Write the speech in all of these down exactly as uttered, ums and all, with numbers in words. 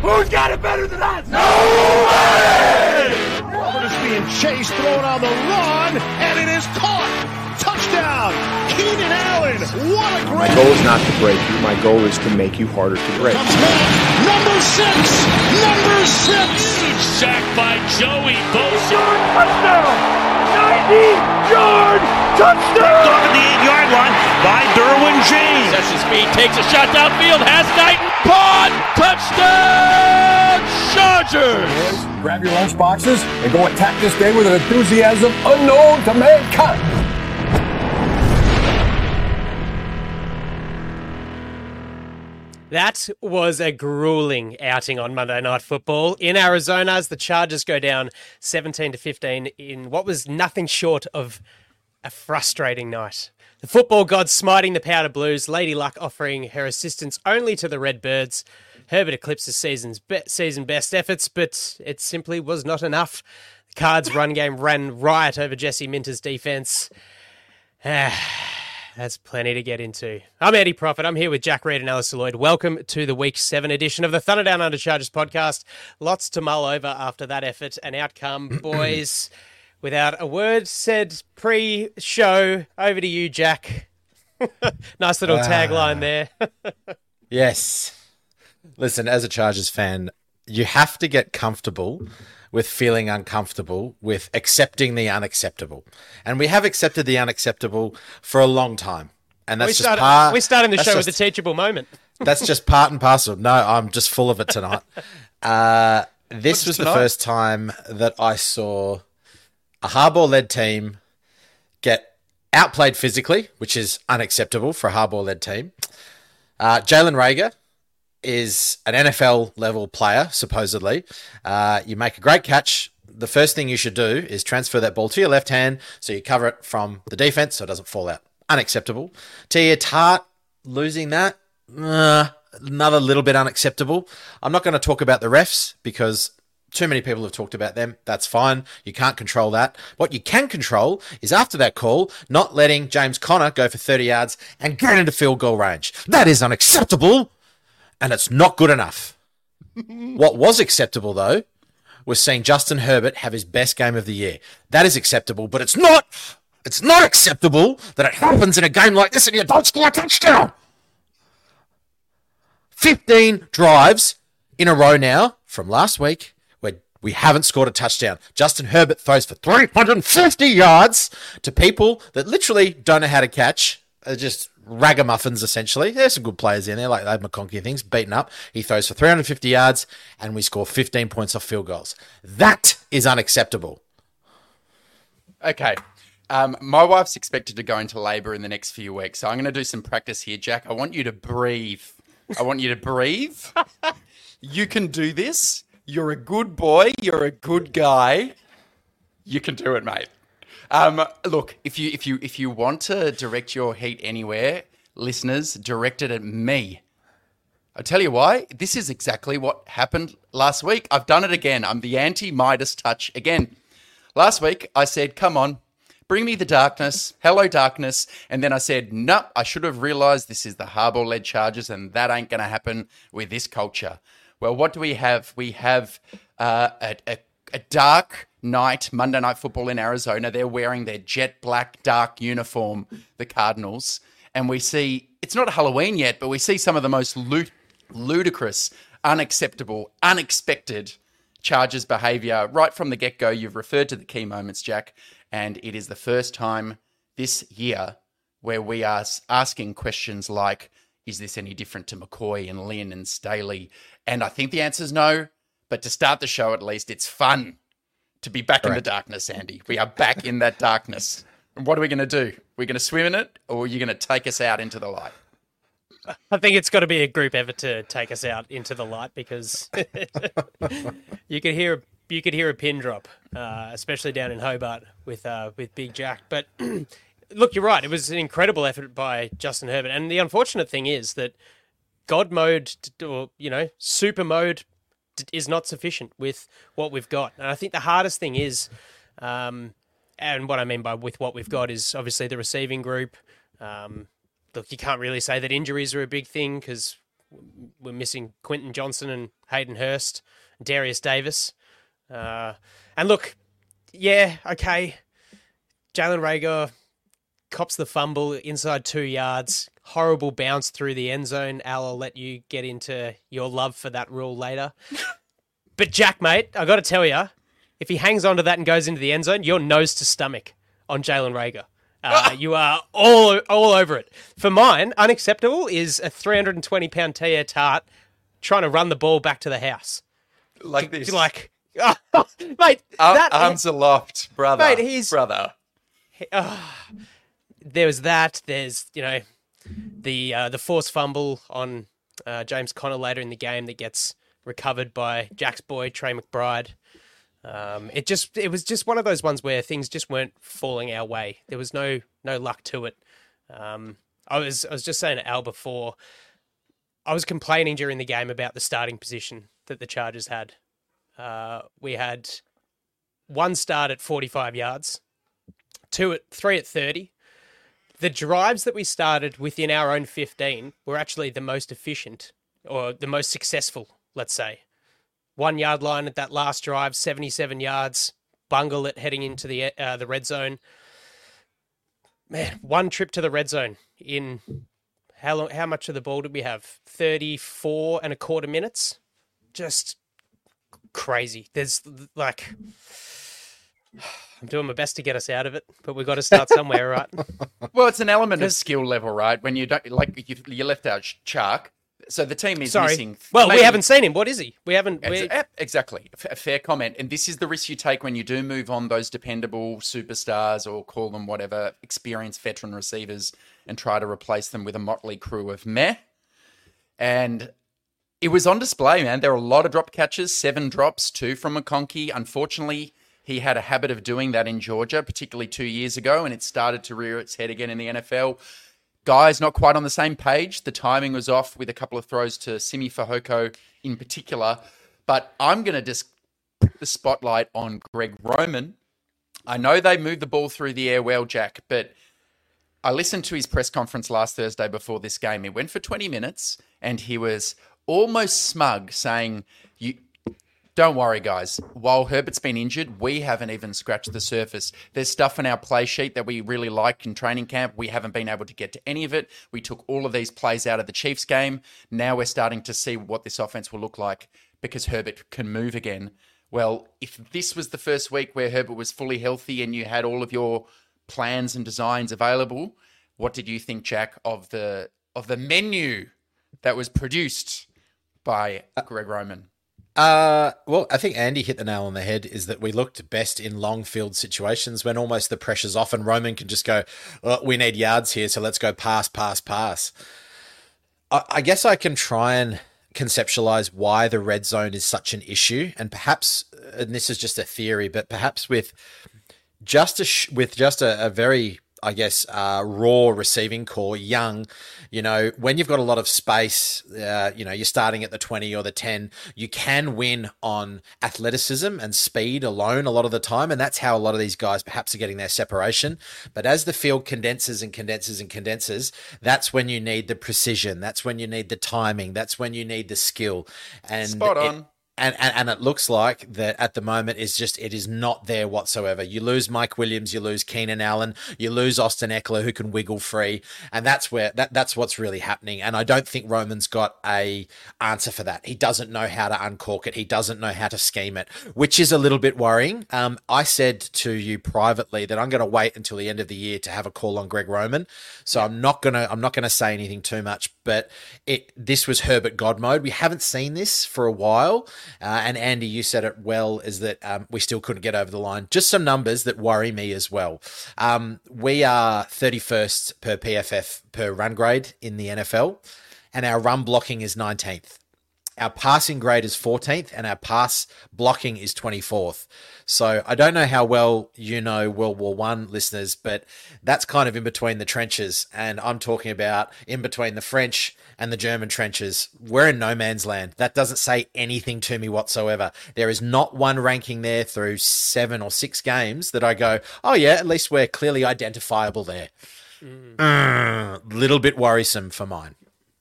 Who's got it better than us? Nobody! Is being chased, thrown on the run, and it is caught. Touchdown, Keenan Allen. What a great... My goal is not to break you. My goal is to make you harder to break. Number six, number six. Huge sack by Joey Bosa. Touchdown! ninety-yard touchdown! Off at the eight-yard line by Derwin James. Sets his speed, takes a shot downfield, has Knighton. Caught! Touchdown! Chargers! Boys, grab your lunch boxes and go attack this day with an enthusiasm unknown to mankind. That was a grueling outing on Monday Night Football in Arizona as the Chargers go down seventeen to fifteen in what was nothing short of a frustrating night. The football gods smiting the Powder Blues, Lady Luck offering her assistance only to the Redbirds. Herbert eclipsed the season's be- season best efforts, but it simply was not enough. The Cards' run game ran riot over Jesse Minter's defense. That's plenty to get into. I'm Eddie Prophet. I'm here with Jack Reed and Alistair Lloyd. Welcome to the Week seven edition of the Thunder Down Under Chargers podcast. Lots to mull over after that effort and outcome, boys. Without a word said pre-show, over to you, Jack. Nice little uh, tagline there. Yes. Listen, as a Chargers fan, you have to get comfortable with feeling uncomfortable, with accepting the unacceptable. And we have accepted the unacceptable for a long time. And that's we just started, part... We're starting the show just, with a teachable moment. That's just part and parcel. No, I'm just full of it tonight. Uh, this was tonight? the first time that I saw a Harbaugh-led team get outplayed physically, which is unacceptable for a Harbaugh-led team. Uh, Jalen Reagor is an N F L-level player, supposedly. Uh, you make a great catch. The first thing you should do is transfer that ball to your left hand so you cover it from the defense so it doesn't fall out. Unacceptable. Tia Tart losing that, uh, another little bit unacceptable. I'm not going to talk about the refs because too many people have talked about them. That's fine. You can't control that. What you can control is after that call, not letting James Conner go for thirty yards and get into field goal range. That is unacceptable. And it's not good enough. What was acceptable, though, was seeing Justin Herbert have his best game of the year. That is acceptable, but it's not. It's not acceptable that it happens in a game like this and you don't score a touchdown. fifteen drives in a row now from last week where we haven't scored a touchdown. Justin Herbert throws for three hundred fifty yards to people that literally don't know how to catch. They're just ragamuffins, essentially. There's some good players in there, like Abe McConkey things, beaten up. He throws for three hundred fifty yards, and we score fifteen points off field goals. That is unacceptable. Okay. Um, my wife's expected to go into labour in the next few weeks, so I'm going to do some practice here, Jack. I want you to breathe. I want you to breathe. You can do this. You're a good boy. You're a good guy. You can do it, mate. Um, look, if you if you if you want to direct your heat anywhere, listeners, direct it at me. I'll tell you why. This is exactly what happened last week. I've done it again. I'm the anti-Midas touch again. Last week, I said, come on, bring me the darkness. Hello, darkness. And then I said, no, I should have realised this is the Harbaugh-led Chargers and that ain't going to happen with this culture. Well, what do we have? We have uh, a, a, a dark night, Monday Night Football in Arizona. They're wearing their jet black dark uniform, the Cardinals. And we see, it's not Halloween yet, but we see some of the most lud- ludicrous, unacceptable, unexpected Chargers behaviour right from the get-go. You've referred to the key moments, Jack, and it is the first time this year where we are asking questions like, is this any different to McCoy and Lynn and Staley? And I think the answer is no, but to start the show at least, it's fun to be back Correct. in the darkness, Andy. We are back in that darkness. And what are we going to do? We're going to swim in it, or are you going to take us out into the light? I think it's got to be a group effort to take us out into the light because you could hear you could hear a pin drop, uh, especially down in Hobart with uh, with Big Jack. But look, you're right. It was an incredible effort by Justin Herbert, and the unfortunate thing is that God mode, or you know, super mode, is not sufficient with what we've got. And I think the hardest thing is, um, and what I mean by with what we've got is obviously the receiving group. Um, look, you can't really say that injuries are a big thing because we're missing Quentin Johnson and Hayden Hurst, Darius Davis. Uh, and look, yeah, okay. Jalen Reagor cops the fumble inside two yards. Horrible bounce through the end zone. Al, I'll let you get into your love for that rule later. But Jack, mate, I got to tell you, if he hangs on to that and goes into the end zone, you're nose to stomach on Jalen Reagor. Uh, you are all all over it. For mine, unacceptable is a three hundred twenty pound T A Tart trying to run the ball back to the house. Like this. Like, oh, mate, Ar- that, arms aloft, brother. Mate, he's... Brother. Uh, there was that. There's, you know, the uh, the forced fumble on uh, James Conner later in the game that gets recovered by Jack's boy, Trey McBride. Um, it just it was just one of those ones where things just weren't falling our way. There was no no luck to it. Um, I was I was just saying to Al before, I was complaining during the game about the starting position that the Chargers had. Uh, we had one start at forty-five yards, two at three at thirty. The drives that we started within our own fifteen were actually the most efficient or the most successful, let's say. One yard line at that last drive, seventy-seven yards, bungle it heading into the uh, the red zone. Man, one trip to the red zone in how long? How much of the ball did we have? thirty-four and a quarter minutes. Just crazy. There's like, I'm doing my best to get us out of it, but we've got to start somewhere, right? Well, it's an element of skill level, right? When you don't like you, you left out Chark. So the team is Sorry. missing. Well, maybe, we haven't seen him. What is he? We haven't. We... Exactly. A fair comment. And this is the risk you take when you do move on those dependable superstars or call them whatever, experienced veteran receivers and try to replace them with a motley crew of meh. And it was on display, man. There were a lot of drop catches, seven drops, two from McConkey. Unfortunately, he had a habit of doing that in Georgia, particularly two years ago, and it started to rear its head again in the N F L. Guys not quite on the same page. The timing was off with a couple of throws to Simi Fehoko in particular. But I'm going to just put the spotlight on Greg Roman. I know they moved the ball through the air well, Jack, but I listened to his press conference last Thursday before this game. He went for twenty minutes and he was almost smug saying, "You don't worry, guys. While Herbert's been injured, we haven't even scratched the surface. There's stuff in our play sheet that we really like in training camp. We haven't been able to get to any of it. We took all of these plays out of the Chiefs game. Now we're starting to see what this offense will look like because Herbert can move again." Well, if this was the first week where Herbert was fully healthy and you had all of your plans and designs available, what did you think, Jack, of the of the menu that was produced by Greg Roman? Uh, well, I think Andy hit the nail on the head is that we looked best in long field situations when almost the pressure's off and Roman can just go, oh, we need yards here, so let's go pass, pass, pass. I, I guess I can try and conceptualize why the red zone is such an issue, and perhaps, and this is just a theory, but perhaps with just a, sh- with just a, a very... I guess, uh, raw receiving core, young, you know, when you've got a lot of space, uh, you know, you're starting at the twenty or the ten, you can win on athleticism and speed alone a lot of the time. And that's how a lot of these guys perhaps are getting their separation. But as the field condenses and condenses and condenses, that's when you need the precision. That's when you need the timing. That's when you need the skill. And Spot on. It, And, and and it looks like that at the moment is just, it is not there whatsoever. You lose Mike Williams, you lose Keenan Allen, you lose Austin Eckler who can wiggle free. And that's where, that that's what's really happening. And I don't think Roman's got a answer for that. He doesn't know how to uncork it. He doesn't know how to scheme it, which is a little bit worrying. Um, I said to you privately that I'm going to wait until the end of the year to have a call on Greg Roman. So I'm not going to, I'm not going to say anything too much, but it, this was Herbert God mode. We haven't seen this for a while. Uh, and Andy, you said it well, is that um, we still couldn't get over the line. Just some numbers that worry me as well. Um, we are thirty-first per P F F per run grade in the N F L, and our run blocking is nineteenth. Our passing grade is fourteenth, and our pass blocking is twenty-fourth. So I don't know how well you know World War One, listeners, but that's kind of in between the trenches. And I'm talking about in between the French and the German trenches. We're in no man's land. That doesn't say anything to me whatsoever. There is not one ranking there through seven or six games that I go, oh yeah, at least we're clearly identifiable there. Mm. Uh, little bit worrisome for mine.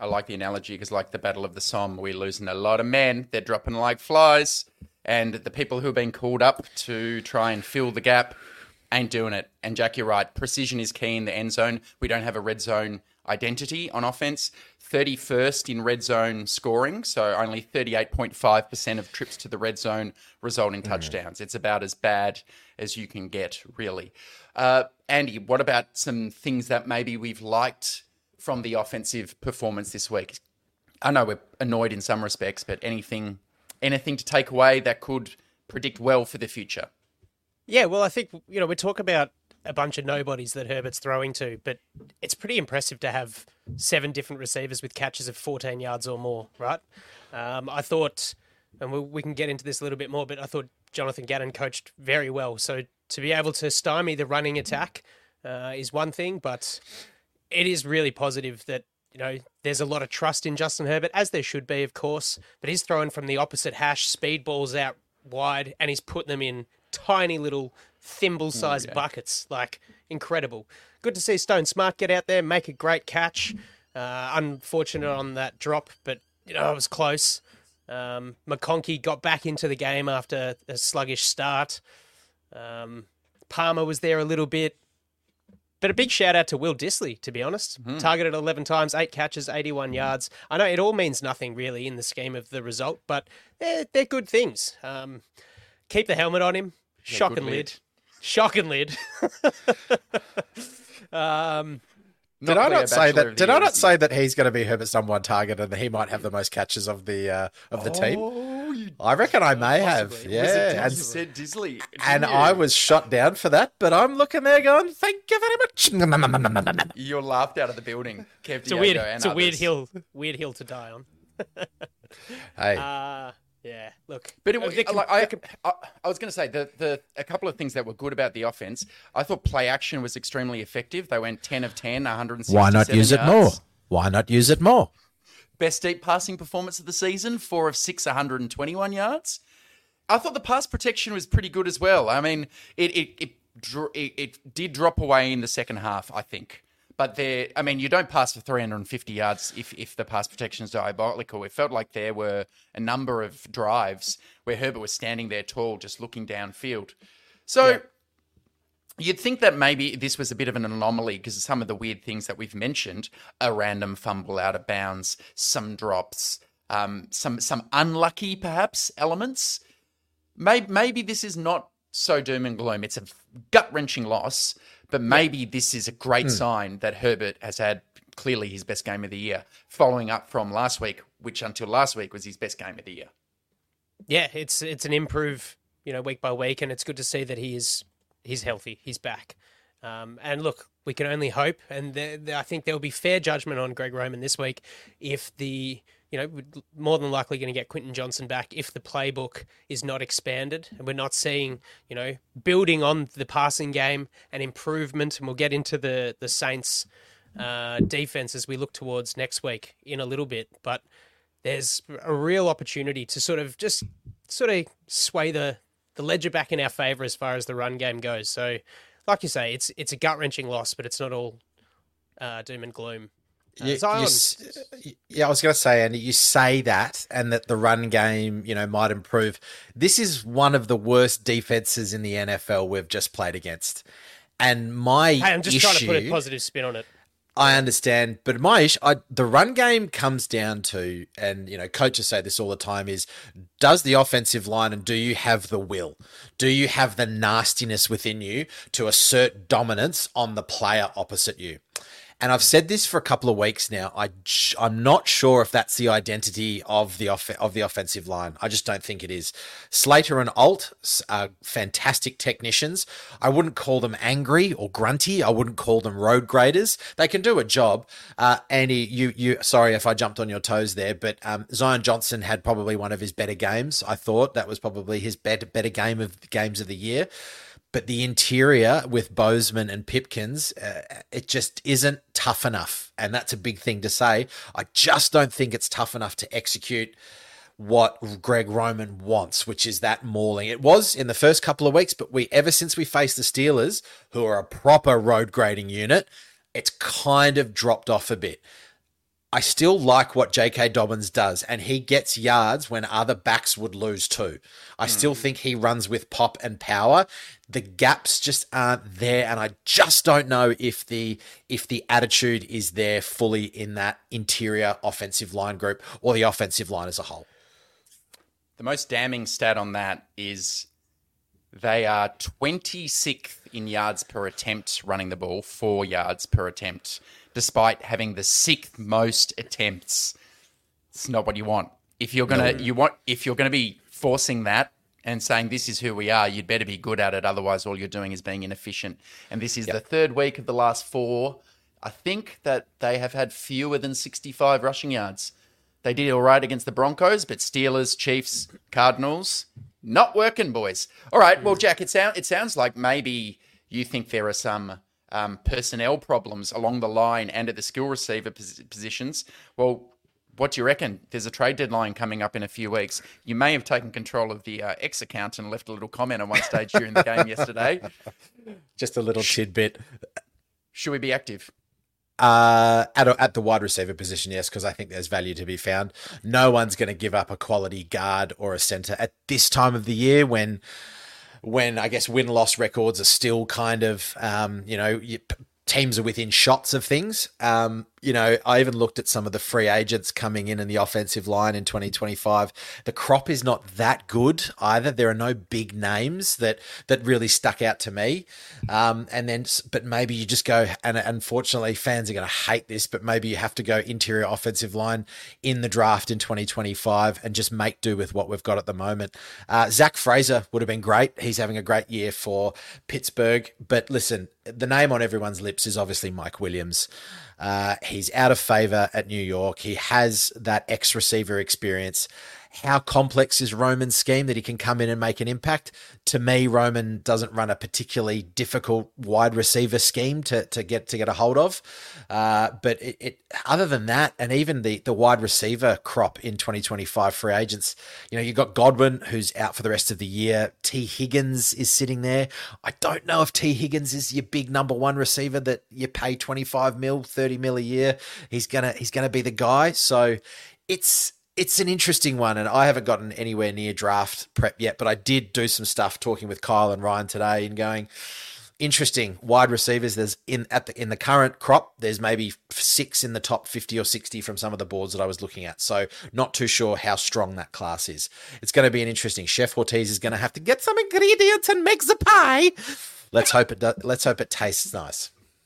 I like the analogy because, like the Battle of the Somme, we're losing a lot of men. They're dropping like flies. And the people who have been called up to try and fill the gap ain't doing it. And Jack, you're right. Precision is key in the end zone. We don't have a red zone identity on offense. thirty-first in red zone scoring. So only thirty-eight point five percent of trips to the red zone result in touchdowns. Mm. It's about as bad as you can get, really. Uh, Andy, what about some things that maybe we've liked from the offensive performance this week? I know we're annoyed in some respects, but anything... Anything to take away that could predict well for the future? Yeah, well, I think, you know, we talk about a bunch of nobodies that Herbert's throwing to, but it's pretty impressive to have seven different receivers with catches of fourteen yards or more, right? Um, I thought, and we, we can get into this a little bit more, but I thought Jonathan Gannon coached very well. So to be able to stymie the running attack uh, is one thing, but it is really positive that, you know, there's a lot of trust in Justin Herbert, as there should be, of course, but he's throwing from the opposite hash, speed balls out wide, and he's putting them in tiny little thimble-sized okay. buckets. Like, incredible. Good to see Stone Smart get out there, make a great catch. Uh, unfortunate on that drop, but, you know, it was close. Um, McConkey got back into the game after a sluggish start. Um, Palmer was there a little bit. But a big shout out to Will Dissly, to be honest. Mm. Targeted eleven times, eight catches, eighty-one yards. I know it all means nothing really in the scheme of the result, but they're, they're good things. Um, keep the helmet on him. Yeah, Shock and lid. lid. Shock and lid. um, did I not say that? Did I not say that he's going to be Herbert's number one target and that he might have the most catches of the uh, of the oh, team? You, I reckon I may possibly. have. Yeah, was it, and, you said Disley, and you? I was shot down for that. But I'm looking there, going, "Thank you very much." You're laughed out of the building. Kev it's a weird, it's a others. weird hill, weird hill to die on. Hey. Uh, Yeah, look. But it, can, like, I, I, I was going to say, the, the a couple of things that were good about the offense. I thought play action was extremely effective. They went ten of ten, one hundred sixty-seven Why not use yards. it more? Why not use it more? Best deep passing performance of the season, four of six, one hundred twenty-one yards. I thought the pass protection was pretty good as well. I mean, it it it, it, it did drop away in the second half, I think. But there, I mean, you don't pass for three hundred fifty yards if, if the pass protection is diabolical. It felt like there were a number of drives where Herbert was standing there tall, just looking downfield. So yeah. You'd think that maybe this was a bit of an anomaly because of some of the weird things that we've mentioned, a random fumble out of bounds, some drops, um, some some unlucky, perhaps, elements. Maybe, maybe this is not so doom and gloom. It's a gut-wrenching loss. But maybe this is a great mm. sign that Herbert has had clearly his best game of the year, following up from last week, which until last week was his best game of the year. Yeah, it's it's an improve, you know, week by week, and it's good to see that he is he's healthy, he's back. Um, and look, we can only hope, and the, the, I think there will be fair judgment on Greg Roman this week if the, you know, we're more than likely going to get Quentin Johnson back if the playbook is not expanded and we're not seeing, you know, building on the passing game and improvement. And we'll get into the, the Saints uh, defense as we look towards next week in a little bit. But there's a real opportunity to sort of just sort of sway the, the ledger back in our favor as far as the run game goes. So like you say, it's, it's a gut wrenching loss, but it's not all uh, doom and gloom. Uh, you, you, yeah, I was going to say, and you say that, and that the run game, you know, might improve. This is one of the worst defenses in the N F L we've just played against. And my hey, I'm just issue, trying to put a positive spin on it. I understand, but my issue, I, the run game comes down to, and you know, coaches say this all the time, is does the offensive line and do you have the will? Do you have the nastiness within you to assert dominance on the player opposite you? And I've said this for a couple of weeks now. I, I'm not sure if that's the identity of the off, of the offensive line. I just don't think it is. Slater and Alt are fantastic technicians. I wouldn't call them angry or grunty. I wouldn't call them road graders. They can do a job. Uh, Andy, you, you, sorry if I jumped on your toes there, but um, Zion Johnson had probably one of his better games. I thought that was probably his better, better game of games of the year. But the interior with Bozeman and Pipkins, uh, it just isn't tough enough. And that's a big thing to say. I just don't think it's tough enough to execute what Greg Roman wants, which is that mauling. It was in the first couple of weeks, but we ever since we faced the Steelers, who are a proper road grading unit, it's kind of dropped off a bit. I still like what J K. Dobbins does, and he gets yards when other backs would lose too. I mm. still think he runs with pop and power. The gaps just aren't there, and I just don't know if the if the attitude is there fully in that interior offensive line group or the offensive line as a whole. The most damning stat on that is they are twenty-sixth in yards per attempt running the ball, four yards per attempt, despite having the sixth most attempts. It's not what you want. If you're gonna, no. you want, if you're gonna be forcing that and saying this is who we are, you'd better be good at it. Otherwise, all you're doing is being inefficient. And this is yep. the third week of the last four. I think that they have had fewer than sixty-five rushing yards. They did all right against the Broncos, but Steelers, Chiefs, Cardinals, not working, boys. All right, well, Jack, it, sound, it sounds like maybe you think there are some um, personnel problems along the line and at the skill receiver pos- positions. Well, what do you reckon? There's a trade deadline coming up in a few weeks. You may have taken control of the uh, X account and left a little comment on one stage during the game yesterday. Just a little tidbit. Should we be active? Uh, at, a, at the wide receiver position, yes, because I think there's value to be found. No one's going to give up a quality guard or a center at this time of the year when, when I guess win-loss records are still kind of, um, you know, you, teams are within shots of things. Um, you know, I even looked at some of the free agents coming in in the offensive line in twenty twenty-five. The crop is not that good either. There are no big names that that really stuck out to me. Um, and then, but maybe you just go, and unfortunately fans are going to hate this, but maybe you have to go interior offensive line in the draft in twenty twenty-five and just make do with what we've got at the moment. Uh, Zach Fraser would have been great. He's having a great year for Pittsburgh. But listen, the name on everyone's lips is obviously Mike Williams. Uh, he's out of favor at New York. He has that ex-receiver experience. How complex is Roman's scheme that he can come in and make an impact? To me, Roman doesn't run a particularly difficult wide receiver scheme to, to get to get a hold of. Uh, but it, it other than that, and even the the wide receiver crop in twenty twenty-five free agents, you know, you've got Godwin, who's out for the rest of the year. T. Higgins is sitting there. I don't know if T. Higgins is your big number one receiver that you pay twenty-five mil, thirty mil a year. He's gonna he's gonna be the guy. So it's It's an interesting one, and I haven't gotten anywhere near draft prep yet, but I did do some stuff talking with Kyle and Ryan today and going, interesting, wide receivers, there's in at the in the current crop, there's maybe six in the top fifty or sixty from some of the boards that I was looking at, so not too sure how strong that class is. It's going to be an interesting. Chef Ortiz is going to have to get some ingredients and make the pie. Let's hope it do, let's hope it tastes nice.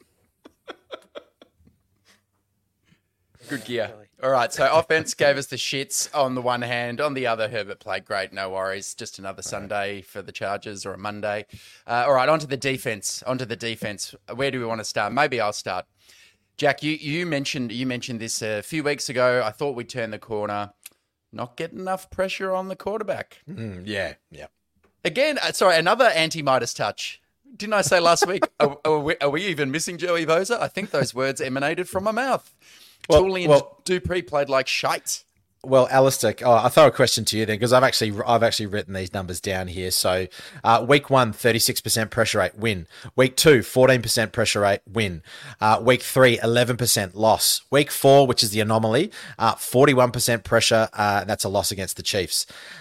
Good gear. All right, so offense gave us the shits on the one hand. On the other, Herbert played great, no worries. Just another Sunday for the Chargers or a Monday. Uh, all right, onto the defense. Onto the defense. Where do we want to start? Maybe I'll start. Jack, you, you mentioned you mentioned this a few weeks ago. I thought we'd turn the corner. Not getting enough pressure on the quarterback. Mm, yeah, yeah. Again, uh, sorry, another anti-Midas touch. Didn't I say last week, are, are, we, are we even missing Joey Bosa? I think those words emanated from my mouth. Well, Tooley and well, Dupree played like shite. Well, Alistair, oh, I'll throw a question to you then, because I've actually I've actually written these numbers down here. So, uh, week one, thirty-six percent pressure rate, win. Week two, fourteen percent pressure rate, win. Uh, week three, eleven percent loss. Week four, which is the anomaly, uh, forty-one percent pressure. Uh, that's a loss against the Chiefs.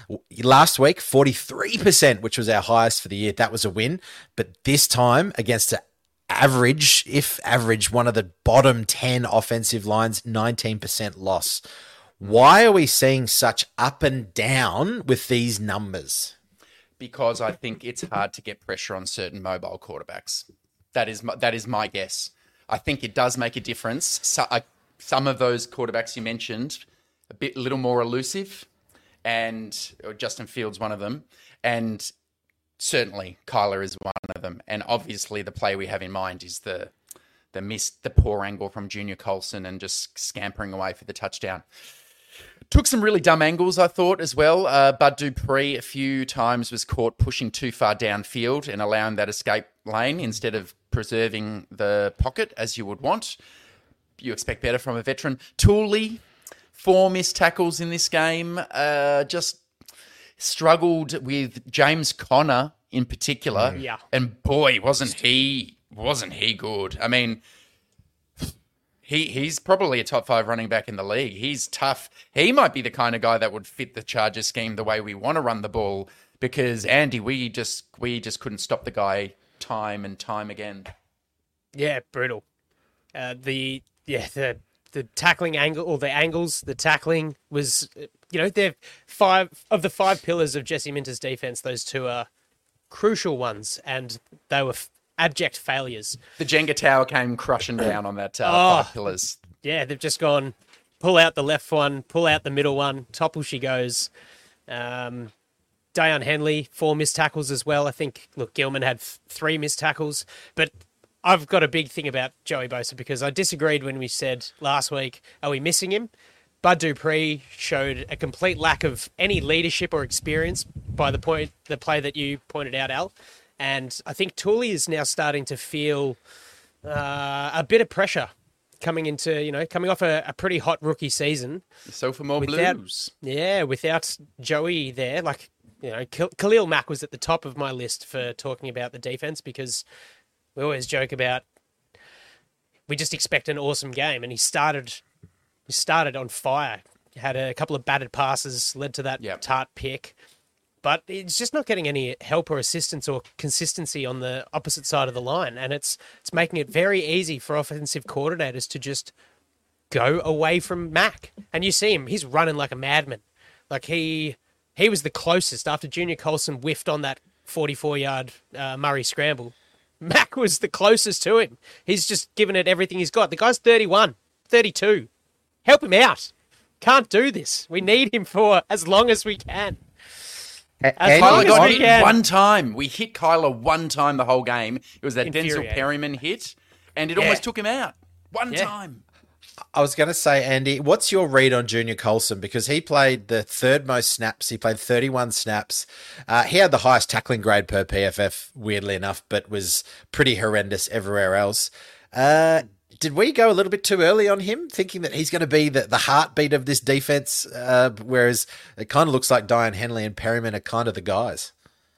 Last week, forty-three percent, which was our highest for the year. That was a win. But this time, against a average, if average, one of the bottom ten offensive lines, nineteen percent loss. Why are we seeing such up and down with these numbers? Because I think it's hard to get pressure on certain mobile quarterbacks. That is my, that is my guess. I think it does make a difference. So, uh, some of those quarterbacks you mentioned, a bit little more elusive, and Justin Fields one of them, and certainly Kyler is one of them. And obviously the play we have in mind is the the missed, the poor angle from Junior Colson and just scampering away for the touchdown. Took some really dumb angles, I thought, as well. Uh, Bud Dupree a few times was caught pushing too far downfield and allowing that escape lane instead of preserving the pocket as you would want. You expect better from a veteran. Tooley, four missed tackles in this game. Uh, just struggled with James Conner in particular. Yeah. And boy, wasn't he wasn't he good. I mean, He he's probably a top five running back in the league. He's tough. He might be the kind of guy that would fit the Chargers scheme the way we want to run the ball. Because Andy, we just we just couldn't stop the guy time and time again. Yeah, brutal. Uh, the yeah the the tackling angle or the angles, the tackling was, you know, they're five of the five pillars of Jesse Minter's defense. Those two are crucial ones, and they were f- abject failures. The Jenga tower came crushing down on that uh, Oh. five pillars. Yeah, they've just gone pull out the left one, pull out the middle one, topple she goes. Um, Deion Henley, four missed tackles as well. I think, look, Gilman had th- three missed tackles, but I've got a big thing about Joey Bosa because I disagreed when we said last week, are we missing him? Bud Dupree showed a complete lack of any leadership or experience by the point, the play that you pointed out, Al. And I think Tooley is now starting to feel uh, a bit of pressure coming into, you know, coming off a, a pretty hot rookie season. So for more Without- blues. Yeah, without Joey there, like, you know, Khal- Khalil Mack was at the top of my list for talking about the defense because we always joke about we just expect an awesome game, and he started he started on fire. Had a couple of batted passes, led to that Yep. tart pick, but it's just not getting any help or assistance or consistency on the opposite side of the line, and it's it's making it very easy for offensive coordinators to just go away from Mack. And you see him; he's running like a madman. Like he he was the closest after Junior Colson whiffed on that forty-four yard uh, Murray scramble. Mack was the closest to him. He's just given it everything he's got. The guy's thirty-one, thirty-two. Help him out. Can't do this. We need him for as long as we can. As And- long Kyler as got we hit can. one time. We hit Kyler one time the whole game. It was that Denzel Infuriating. Perryman hit, and it Yeah. almost took him out. One Yeah. time. I was going to say, Andy, what's your read on Junior Colson? Because he played the third most snaps. He played thirty-one snaps. Uh, he had the highest tackling grade per P F F, weirdly enough, but was pretty horrendous everywhere else. Uh, did we go a little bit too early on him, thinking that he's going to be the, the heartbeat of this defense, uh, whereas it kind of looks like Deion Henley and Perryman are kind of the guys?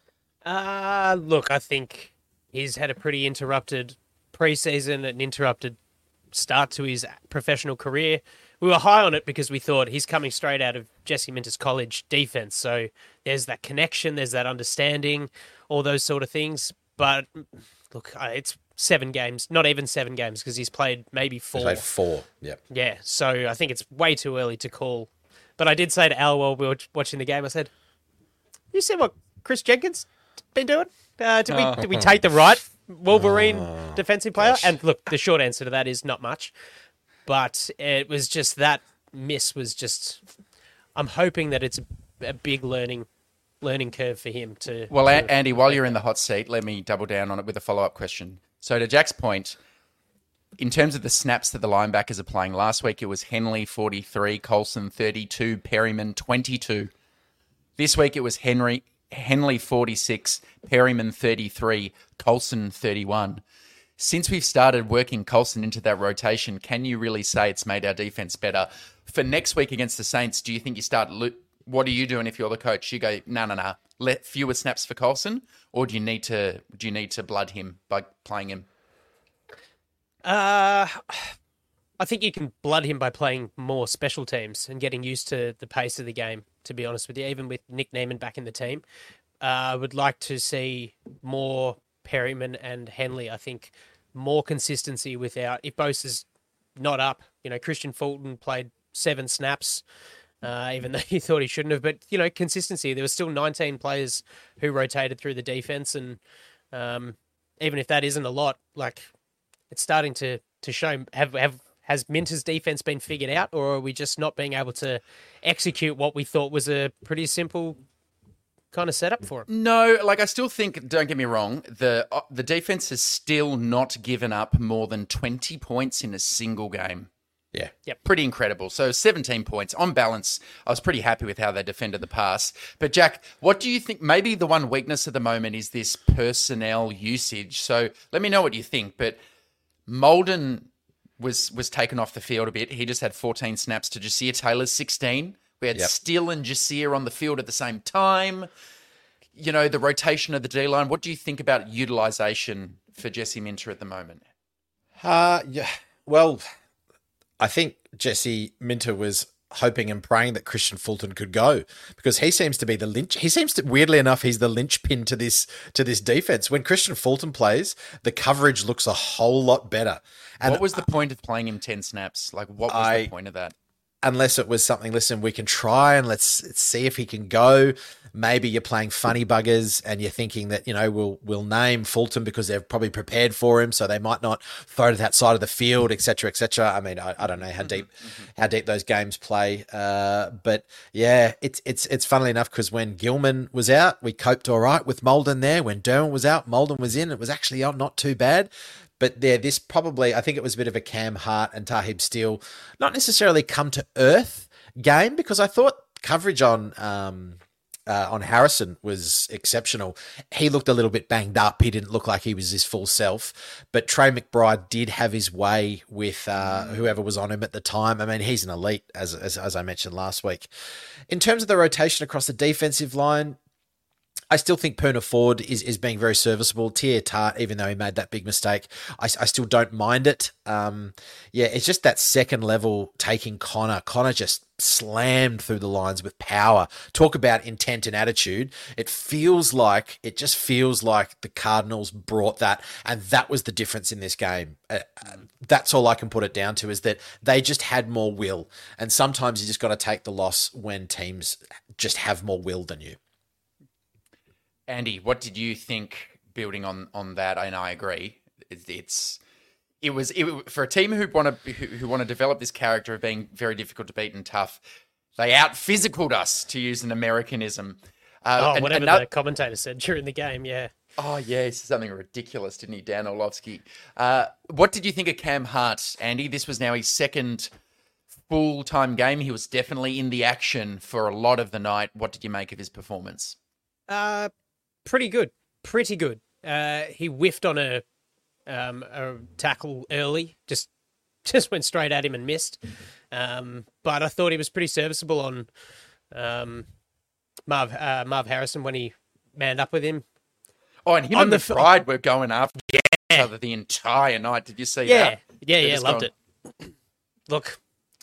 Uh, look, I think he's had a pretty interrupted preseason, an interrupted start to his professional career. We were high on it because we thought he's coming straight out of Jesse Minter's college defense. So there's that connection, there's that understanding, all those sort of things. But look, uh, it's seven games, not even seven games because he's played maybe four. He's played four, yep. Yeah, so I think it's way too early to call. But I did say to Al while we were watching the game, I said, you see what Chris Jenkins been doing? Uh, did, we, did we take the right Wolverine defensive player? gosh. And look, the short answer to that is not much. But it was just that miss was just... I'm hoping that it's a, a big learning learning curve for him to... Well, A- to Andy, while you're in the hot seat, let me double down on it with a follow-up question. So to Jack's point, in terms of the snaps that the linebackers are playing, last week it was Henley forty-three, Colson thirty-two, Perryman twenty-two. This week it was Henry Henley forty-six, Perryman thirty-three, Colson thirty-one. Since we've started working Colson into that rotation, can you really say it's made our defense better? For next week against the Saints, do you think you start... Lo- what are you doing if you're the coach? You go, no, no, no, let fewer snaps for Colson, or do you need to do you need to blood him by playing him? Uh, I think you can blood him by playing more special teams and getting used to the pace of the game, to be honest with you, even with Nick Neiman back in the team. Uh, I would like to see more Perryman and Henley. I think more consistency without, if Bosa's not up, you know, Christian Fulton played seven snaps, uh, even though he thought he shouldn't have, but, you know, consistency. There were still nineteen players who rotated through the defense, and um, even if that isn't a lot, like, it's starting to, to show. Have, have Has Minter's defense been figured out, or are we just not being able to execute what we thought was a pretty simple kind of setup for him? No, like I still think, don't get me wrong, the uh, the defense has still not given up more than twenty points in a single game. Yeah. Yep. Pretty incredible. So seventeen points. On balance, I was pretty happy with how they defended the pass. But Jack, what do you think? Maybe the one weakness at the moment is this personnel usage. So let me know what you think. But Molden was was taken off the field a bit. He just had fourteen snaps to Jasir Taylor's sixteen. We had Yep. Steele and Jasir on the field at the same time. You know, the rotation of the D-line. What do you think about utilization for Jesse Minter at the moment? Uh, yeah. Well, I think Jesse Minter was hoping and praying that Christian Fulton could go because he seems to be the lynch. He seems to, weirdly enough, he's the linchpin to this to this defense. When Christian Fulton plays, the coverage looks a whole lot better. And what was the point of playing him ten snaps? Like, what was I, the point of that? Unless it was something, listen, we can try and let's, let's see if he can go. Maybe you're playing funny buggers and you're thinking that, you know, we'll we'll name Fulton because they've probably prepared for him, so they might not throw to that side of the field, et cetera, et cetera. I mean, I, I don't know how deep mm-hmm. how deep those games play, uh, but yeah, it's it's it's funnily enough because when Gilman was out, we coped all right with Molden there. When Derwin was out, Molden was in. It was actually not too bad. But there, this probably, I think it was a bit of a Cam Hart and Tahib Steele, not necessarily come to earth game because I thought coverage on um, uh, on Harrison was exceptional. He looked a little bit banged up. He didn't look like he was his full self. But Trey McBride did have his way with uh, whoever was on him at the time. I mean, he's an elite, as, as as I mentioned last week. In terms of the rotation across the defensive line, I still think Puna Ford is, is being very serviceable. Tia Tart, even though he made that big mistake, I, I still don't mind it. Um, yeah, it's just that second level taking Connor. Connor just slammed through the lines with power. Talk about intent and attitude. It feels like, it just feels like the Cardinals brought that, and that was the difference in this game. Uh, that's all I can put it down to, is that they just had more will. And sometimes you just got to take the loss when teams just have more will than you. Andy, what did you think? Building on on that, and I agree. It's, it's it was it, for a team who want to who, who want to develop this character of being very difficult to beat and tough. They out physicaled us, to use an Americanism. Uh, oh, and, whatever another, the commentator said during the game, yeah. Oh yeah, he said something ridiculous, didn't he, Dan Orlovsky? Uh, what did you think of Cam Hart, Andy? This was now his second full-time game. He was definitely in the action for a lot of the night. What did you make of his performance? Uh. Pretty good, pretty good. Uh, he whiffed on a um, a tackle early, just just went straight at him and missed. Um, but I thought he was pretty serviceable on um, Marv uh, Marv Harrison when he manned up with him. Oh, and him on and the McBride were going after yeah. each other the entire night. Did you see yeah. that? Yeah, yeah, yeah, loved gone... it. Look,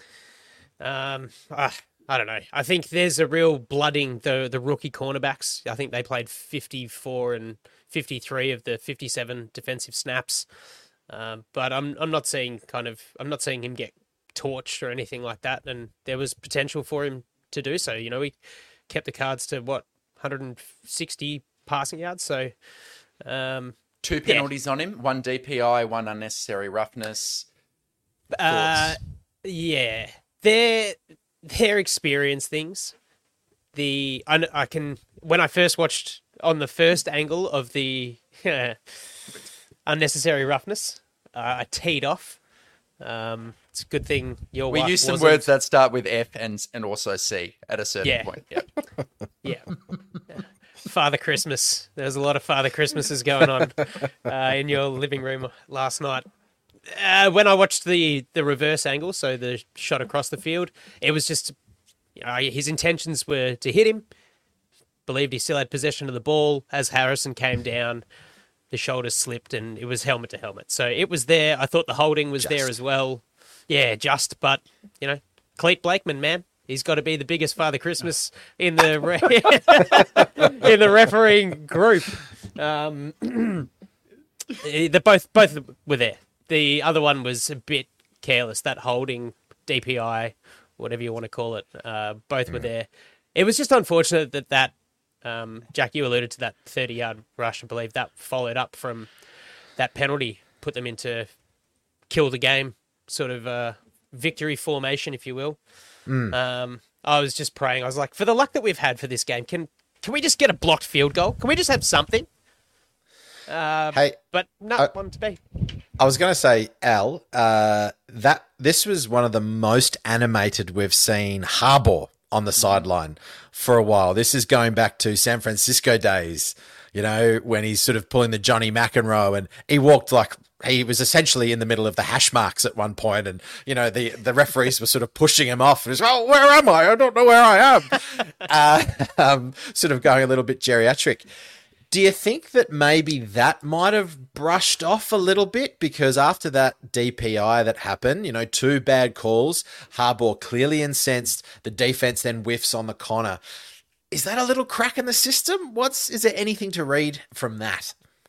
um, uh, I don't know. I think there's a real blooding the the rookie cornerbacks. I think they played fifty-four and fifty-three of the fifty-seven defensive snaps. Um, but I'm I'm not seeing kind of I'm not seeing him get torched or anything like that. And there was potential for him to do so. You know, he kept the Cards to what one hundred sixty passing yards. So um, two penalties yeah. on him: one D P I, one unnecessary roughness. Uh, yeah, they're. Their experience things. The I, I can when I first watched on the first angle of the uh, unnecessary roughness, uh, I teed off. Um, it's a good thing your we wife use some wasn't... words that start with F and and also C at a certain yeah. point. Yeah, yeah. Father Christmas. There was a lot of Father Christmases going on uh, in your living room last night. Uh, when I watched the, the reverse angle, so the shot across the field, it was just, you know, his intentions were to hit him. Believed he still had possession of the ball. As Harrison came down, the shoulders slipped and it was helmet to helmet. So it was there. I thought the holding was just there as well. Yeah, just, but, you know, Cleet Blakeman, man. He's got to be the biggest Father Christmas in the re- in the refereeing group. Um, they both both were there. The other one was a bit careless, that holding, D P I, whatever you want to call it. Uh, both were there. It was just unfortunate that that, um, Jack, you alluded to that thirty-yard rush, I believe, that followed up from that penalty, put them into kill the game sort of uh, victory formation, if you will. Mm. Um, I was just praying. I was like, for the luck that we've had for this game, can can we just get a blocked field goal? Can we just have something? Uh, hey, but no, uh, wanted to be. I was going to say, Al, uh, that this was one of the most animated we've seen Harbaugh on the mm-hmm. sideline for a while. This is going back to San Francisco days, you know, when he's sort of pulling the Johnny McEnroe, and he walked like he was essentially in the middle of the hash marks at one point, and you know the the referees were sort of pushing him off. And he's, oh, where am I? I don't know where I am. uh, um, sort of going a little bit geriatric. Do you think that maybe that might have brushed off a little bit? Because after that D P I that happened, you know, two bad calls, Harbaugh clearly incensed, the defense then whiffs on the corner. Is that a little crack in the system? What's is there anything to read from that?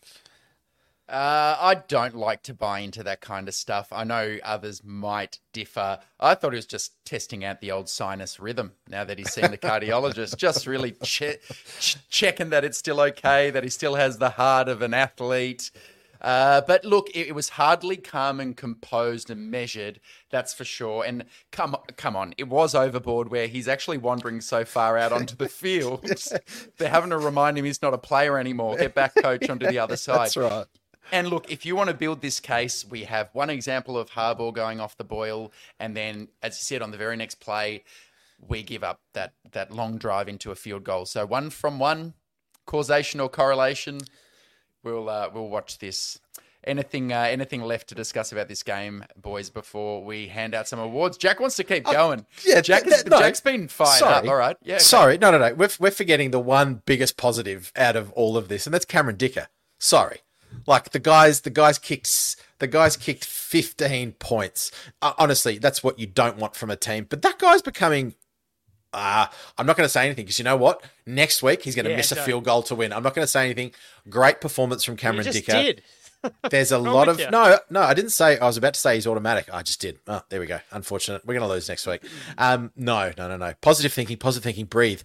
Uh, I don't like to buy into that kind of stuff. I know others might differ. I thought he was just testing out the old sinus rhythm now that he's seen the cardiologist, just really che- ch- checking that it's still okay, that he still has the heart of an athlete. Uh, but look, it, it was hardly calm and composed and measured, that's for sure. And come, come on, it was overboard where he's actually wandering so far out onto the field. They're having to remind him he's not a player anymore. Get back, coach, onto the other side. That's right. And look, if you want to build this case, we have one example of Harbaugh going off the boil, and then, as you said, on the very next play, we give up that that long drive into a field goal. So one from one, causation or correlation, we'll uh, we'll watch this. Anything uh, anything left to discuss about this game, boys, before we hand out some awards? Jack wants to keep going. Uh, yeah, Jack th- is, th- no. Jack's been fired Sorry. up. All right. Yeah. Okay. Sorry. No, no, no. We're, we're forgetting the one biggest positive out of all of this, and that's Cameron Dicker. Sorry. Like the guys, the guys kicked, the guys kicked fifteen points. Uh, honestly, that's what you don't want from a team. But that guy's becoming. Uh, I'm not going to say anything because you know what? Next week he's going to Yeah, miss a don't. field goal to win. I'm not going to say anything. Great performance from Cameron You just Dicker. did. There's a Wrong lot with of you? no, no. I didn't say. I was about to say he's automatic. I just did. Oh, there we go. Unfortunate. We're going to lose next week. Um, no, no, no, no. Positive thinking. Positive thinking. Breathe.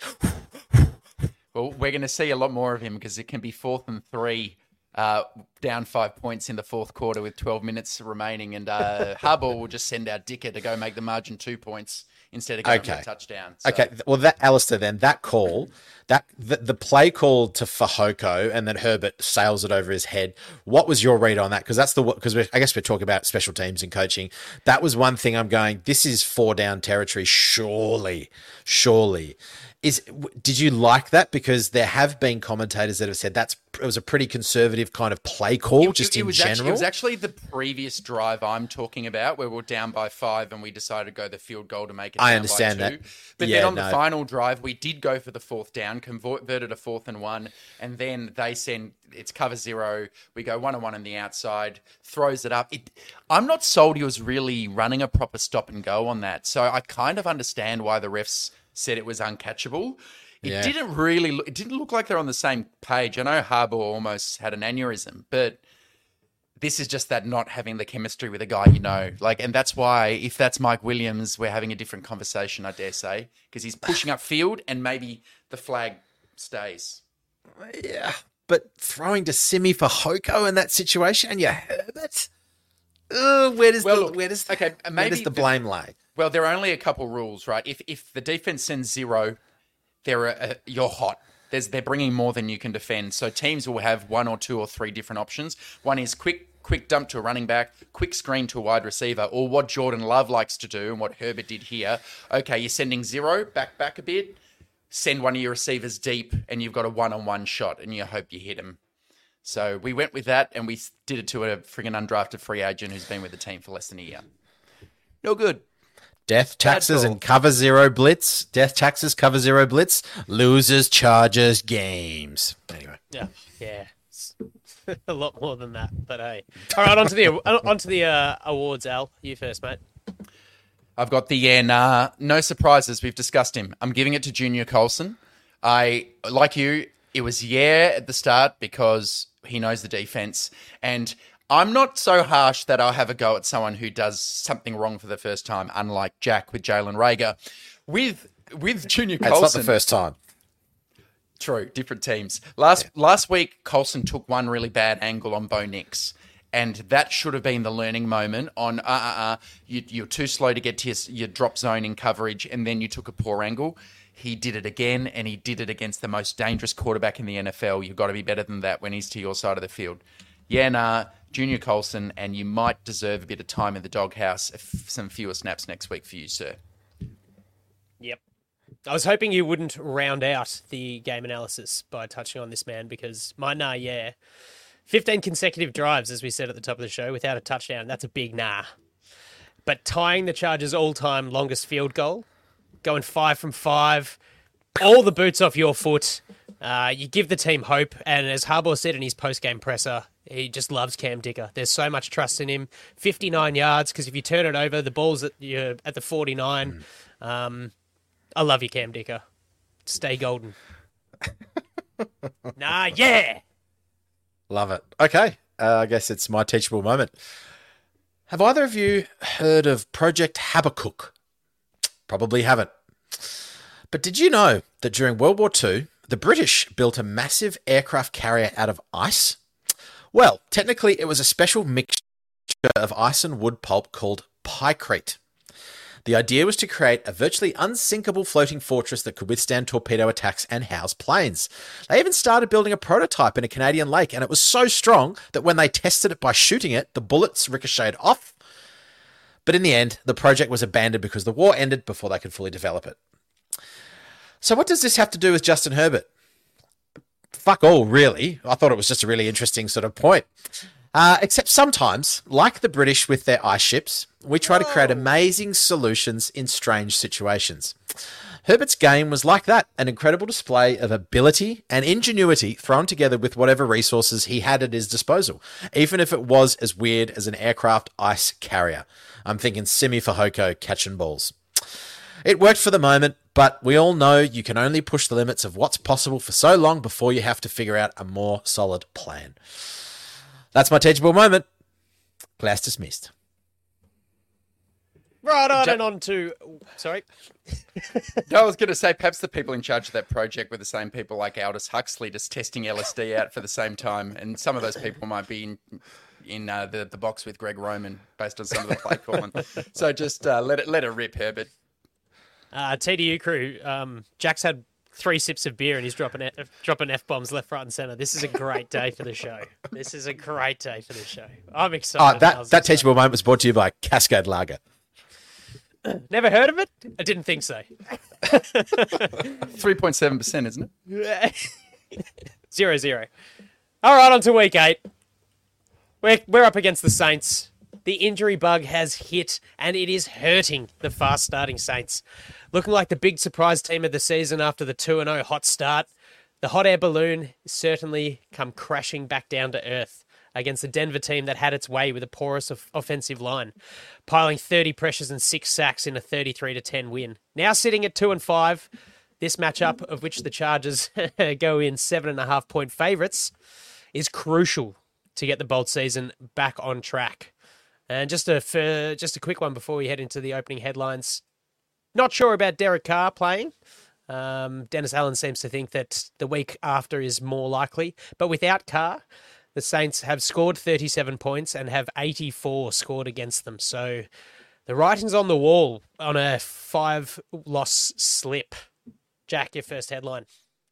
Well, we're going to see a lot more of him because it can be fourth and three. Uh, down five points in the fourth quarter with twelve minutes remaining, and uh, Harbaugh will just send out Dicker to go make the margin two points instead of going Okay. for a touchdown. So. Okay, well, that Alistair, then that call, that the, the play call to Fehoko, and then Herbert sails it over his head. What was your read on that? Because that's the because I guess we're talking about special teams and coaching. That was one thing I'm going. This is four down territory. Surely, surely. Is did you like that? Because there have been commentators that have said that's it was a pretty conservative kind of play call, It- just it, it in was general. Actually, it was actually the previous drive I'm talking about, where we we're down by five and we decided to go the field goal to make it. I down understand by two. that. But Yeah, then on no. the final drive, we did go for the fourth down, converted a fourth and one, and then they send it's cover zero. We go one and one on the outside, throws it up. It, I'm not sold he was really running a proper stop and go on that, so I kind of understand why the refs said it was uncatchable. It Yeah. didn't really look, it didn't look like they're on the same page. I know Harbaugh almost had an aneurysm, but this is just that not having the chemistry with a guy you know. Like, and that's why if that's Mike Williams, we're having a different conversation, I dare say, because he's pushing up field and maybe the flag stays. Yeah, but throwing to Simi for Hoko in that situation, and you Herbert. Uh, where does Well, the look, where does okay, where maybe does the the- blame lay? Well, there are only a couple rules, right? If if the defense sends zero, they're uh, you're hot. There's they're bringing more than you can defend. So teams will have one or two or three different options. One is quick quick dump to a running back, quick screen to a wide receiver, or what Jordan Love likes to do and what Herbert did here. Okay, you're sending zero, back back a bit, send one of your receivers deep, and you've got a one-on-one shot, and you hope you hit him. So we went with that, and we did it to a friggin' undrafted free agent who's been with the team for less than a year. No good. Death taxes call. and cover zero blitz. Death taxes, cover zero blitz. Losers, Chargers, games. Anyway. Yeah, yeah, It's a lot more than that. But hey, all right, onto the onto the uh, awards. Al, you first, mate. I've got the yeah, nah, no surprises. We've discussed him. I'm giving it to Junior Colson. I like you. It was yeah at the start because he knows the defense, and I'm not so harsh that I'll have a go at someone who does something wrong for the first time, unlike Jack with Jalen Rager. With with Junior It's Colson, not the first time. True, different teams. Last yeah. last week, Colson took one really bad angle on Bo Nix, and that should have been the learning moment on, uh, uh, uh, you, you're too slow to get to your, your drop zone in coverage, and then you took a poor angle. He did it again, and he did it against the most dangerous quarterback in the N F L. You've got to be better than that when he's to your side of the field. Yeah, nah, Junior Colson, and you might deserve a bit of time in the doghouse, if some fewer snaps next week for you, sir. Yep. I was hoping you wouldn't round out the game analysis by touching on this man because my nah, yeah. fifteen consecutive drives, as we said at the top of the show, without a touchdown. That's a big nah. But tying the Chargers' all-time longest field goal, going five from five, all the boots off your foot, Uh, you give the team hope, and as Harbaugh said in his post-game presser, he just loves Cam Dicker. There's so much trust in him. fifty-nine yards, because if you turn it over, the ball's at, you're at the forty-nine. Mm. Um, I love you, Cam Dicker. Stay golden. Nah, yeah! Love it. Okay, uh, I guess it's my teachable moment. Have either of you heard of Project Habakkuk? Probably haven't. But did you know that during World War Two, the British built a massive aircraft carrier out of ice? Well, technically it was a special mixture of ice and wood pulp called pykrete. The idea was to create a virtually unsinkable floating fortress that could withstand torpedo attacks and house planes. They even started building a prototype in a Canadian lake, and it was so strong that when they tested it by shooting it, the bullets ricocheted off. But in the end, the project was abandoned because the war ended before they could fully develop it. So what does this have to do with Justin Herbert? Fuck all, really. I thought it was just a really interesting sort of point. Uh, except sometimes, like the British with their ice ships, we try to create amazing solutions in strange situations. Herbert's game was like that, an incredible display of ability and ingenuity thrown together with whatever resources he had at his disposal, even if it was as weird as an aircraft ice carrier. I'm thinking Simi Fehoko catching balls. It worked for the moment, but we all know you can only push the limits of what's possible for so long before you have to figure out a more solid plan. That's my teachable moment. Class dismissed. Right on and on to... Sorry. No, I was going to say, perhaps the people in charge of that project were the same people like Aldous Huxley, just testing L S D out for the same time. And some of those people might be in in uh, the, the box with Greg Roman, based on some of the play calling. So just uh, let it let it rip, Herbert. Uh, T D U crew, um, Jack's had three sips of beer and he's dropping dropping F-bombs left, right and centre. This is a great day for the show. This is a great day for the show. I'm excited. Oh, that that teachable moment was brought to you by Cascade Lager. Never heard of it? I didn't think so. three point seven percent, isn't it? zero, zero. All right, on to week eight. We're, we're up against the Saints. The injury bug has hit, and it is hurting the fast-starting Saints. Looking like the big surprise team of the season after the two and oh hot start. The hot air balloon certainly come crashing back down to earth against the Denver team that had its way with a porous of offensive line, piling thirty pressures and six sacks in a thirty-three to ten win. Now sitting at two and five, this matchup, of which the Chargers go in seven and a half point favourites, is crucial to get the Bolt season back on track. And just a for, just a quick one before we head into the opening headlines. Not sure about Derek Carr playing. Um, Dennis Allen seems to think that the week after is more likely. But without Carr, the Saints have scored thirty-seven points and have eighty-four scored against them. So the writing's on the wall on a five-loss slip. Jack, your first headline.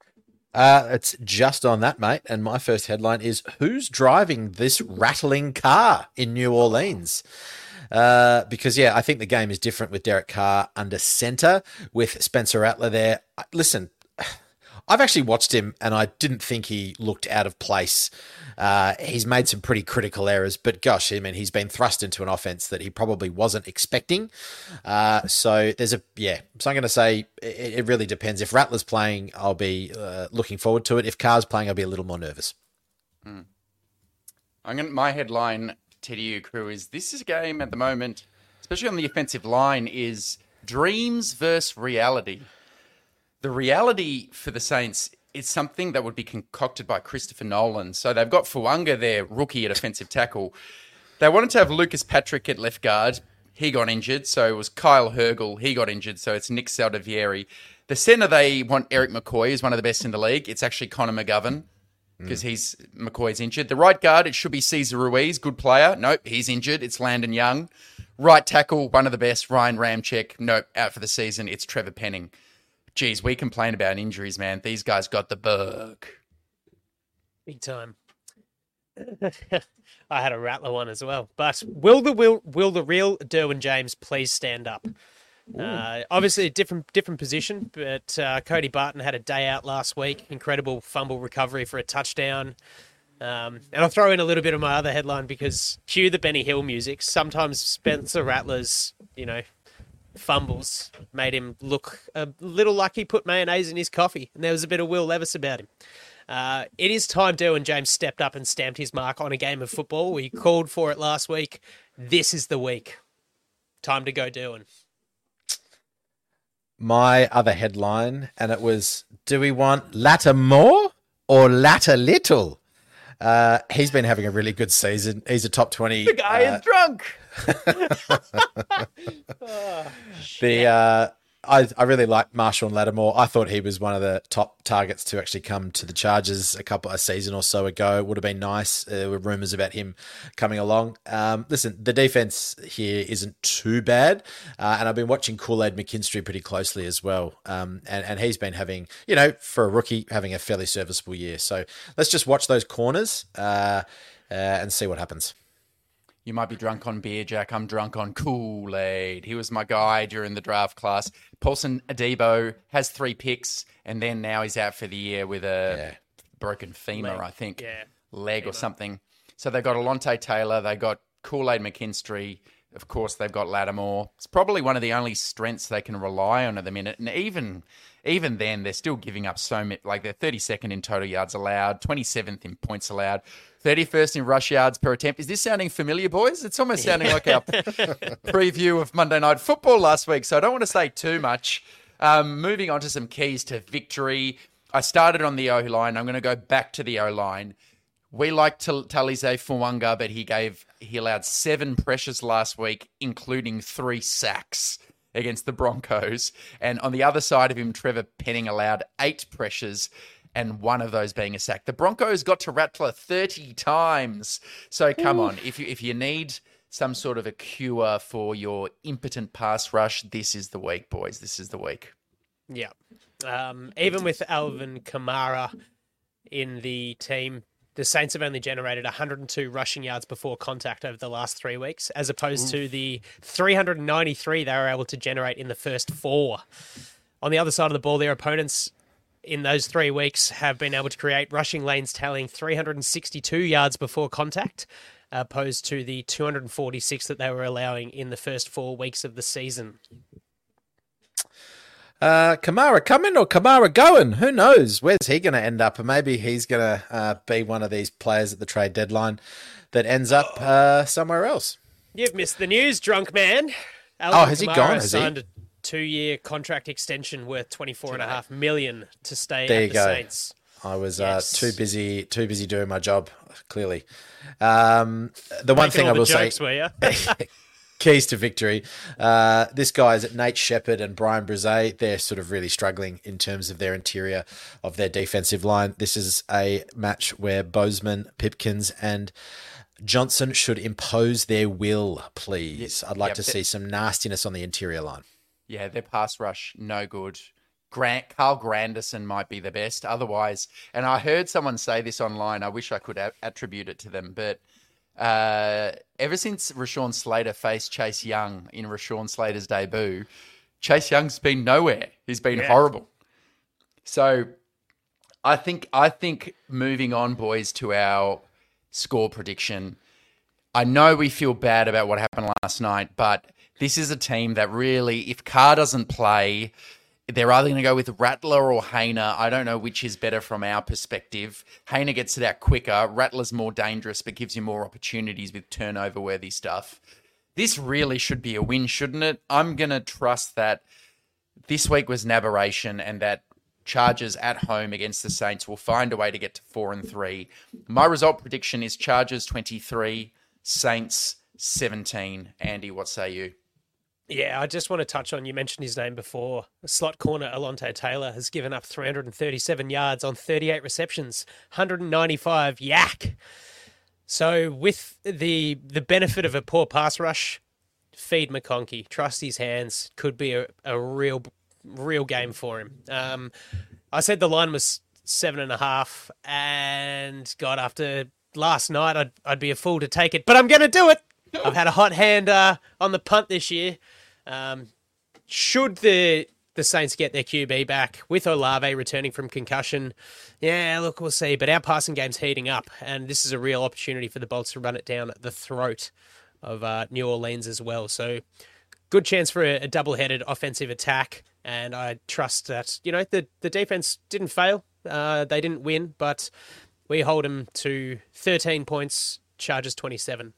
Uh, it's just on that, mate. And my first headline is, who's driving this rattling car in New Orleans? Uh, because, yeah, I think the game is different with Derek Carr under center with Spencer Rattler there. Listen, I've actually watched him and I didn't think he looked out of place. Uh, he's made some pretty critical errors, but gosh, I mean, he's been thrust into an offense that he probably wasn't expecting. Uh, so there's a, yeah, so I'm going to say it, it really depends. If Rattler's playing, I'll be uh, looking forward to it. If Carr's playing, I'll be a little more nervous. Mm. I'm going to, my headline, T D U crew, is this is a game at the moment, especially on the offensive line, is dreams versus reality. The reality for the Saints is something that would be concocted by Christopher Nolan. So they've got Fuanga, their rookie at offensive tackle. They wanted to have Lucas Patrick at left guard. He got injured, so it was Kyle Hergel. He got injured, so it's Nick Saldivieri. The center, they want Eric McCoy, who's one of the best in the league. It's actually Connor McGovern because mm. he's McCoy's injured. The right guard, it should be Cesar Ruiz, good player. Nope, he's injured. It's Landon Young. Right tackle, one of the best, Ryan Ramczyk. Nope, out for the season. It's Trevor Penning. Geez, we complain about injuries, man. These guys got the bug. Big time. I had a Rattler one as well. But will the will will the real Derwin James please stand up? Uh, obviously, a different different position, but uh, Cody Barton had a day out last week. Incredible fumble recovery for a touchdown. Um, and I'll throw in a little bit of my other headline because cue the Benny Hill music. Sometimes Spencer Rattler's, you know, fumbles made him look a little like he put mayonnaise in his coffee, and there was a bit of Will Levis about him. Uh, it is time Derwin James stepped up and stamped his mark on a game of football. We called for it last week. This is the week. Time to go Derwin. My other headline, and it was, do we want latter more or latter little? Uh, he's been having a really good season. He's a top twenty. The guy uh, is drunk. oh, the uh, I, I really like Marshawn Lattimore. I thought he was one of the top targets to actually come to the Chargers a couple a season or so ago. It would have been nice. There were rumours about him coming along. Um, listen, the defense here isn't too bad, uh, and I've been watching Kool-Aid McKinstry pretty closely as well. Um, and and he's been having, you know, for a rookie, having a fairly serviceable year. So let's just watch those corners uh, uh, and see what happens. You might be drunk on beer, Jack. I'm drunk on Kool-Aid. He was my guy during the draft class. Paulson Adebo has three picks, and then now he's out for the year with a yeah. broken femur, leg. I think. Yeah. Leg femur. or something. So they've got Alontae Taylor. They got Kool-Aid McKinstry. Of course, they've got Lattimore. It's probably one of the only strengths they can rely on at the minute. And even even then, they're still giving up so many. Like, they're thirty-second in total yards allowed, twenty-seventh in points allowed, thirty-first in rush yards per attempt. Is this sounding familiar, boys? It's almost sounding like our preview of Monday Night Football last week, so I don't want to say too much. Um, moving on to some keys to victory. I started on the O-line. I'm going to go back to the O-line. We like Talize Fuanga, but he gave he allowed seven pressures last week, including three sacks against the Broncos. And on the other side of him, Trevor Penning allowed eight pressures, and one of those being a sack. The Broncos got to Rattler thirty times. So come Ooh. on, if you if you need some sort of a cure for your impotent pass rush, this is the week, boys. This is the week. Yeah. Um, even with Alvin Kamara in the team, the Saints have only generated one hundred two rushing yards before contact over the last three weeks, as opposed Oof. to the three hundred ninety-three they were able to generate in the first four. On the other side of the ball, their opponents in those three weeks have been able to create rushing lanes tallying three hundred sixty-two yards before contact, opposed to the two hundred forty-six that they were allowing in the first four weeks of the season. Uh, Kamara coming or Kamara going? Who knows? Where's he going to end up? And maybe he's going to uh, be one of these players at the trade deadline that ends up uh, somewhere else. You've missed the news, drunk man. Alvin oh, has Kamara he gone? Has signed he? a two-year contract extension worth twenty-four and a half million to stay there at you the go. Saints. I was yes. uh, too busy, too busy doing my job. Clearly, um, the one Making thing I will jokes, say. Were you? Keys to victory. Uh, this guy's Nate Shepherd and Brian Brzee. They're sort of really struggling in terms of their interior of their defensive line. This is a match where Bozeman, Pipkins, and Johnson should impose their will, please. I'd like yep. to see some nastiness on the interior line. Yeah, their pass rush, no good. Grant Carl Granderson might be the best. Otherwise, and I heard someone say this online. I wish I could a- attribute it to them, but Uh, ever since Rashawn Slater faced Chase Young in Rashawn Slater's debut, Chase Young's been nowhere. He's been yeah. horrible. So I think I think moving on, boys, to our score prediction. I know we feel bad about what happened last night, but this is a team that really, if Carr doesn't play, they're either going to go with Rattler or Hainer. I don't know which is better from our perspective. Hainer gets it out quicker. Rattler's more dangerous, but gives you more opportunities with turnover-worthy stuff. This really should be a win, shouldn't it? I'm going to trust that this week was an aberration and that Chargers at home against the Saints will find a way to get to four and three. My result prediction is Chargers twenty-three, Saints seventeen. Andy, what say you? Yeah, I just want to touch on, you mentioned his name before. Slot corner Alontae Taylor has given up three hundred thirty-seven yards on thirty-eight receptions, one hundred ninety-five yak. So with the the benefit of a poor pass rush, feed McConkey, trust his hands, could be a, a real real game for him. Um, I said the line was seven and a half, and God, after last night, I'd I'd be a fool to take it, but I'm going to do it. I've had a hot hand uh, on the punt this year. Um, should the the Saints get their Q B back with Olave returning from concussion, yeah, look, we'll see. But our passing game's heating up, and this is a real opportunity for the Bolts to run it down the throat of uh, New Orleans as well. So good chance for a, a double-headed offensive attack, and I trust that, you know, the, the defense didn't fail. Uh, they didn't win, but we hold them to thirteen points, Chargers twenty-seven.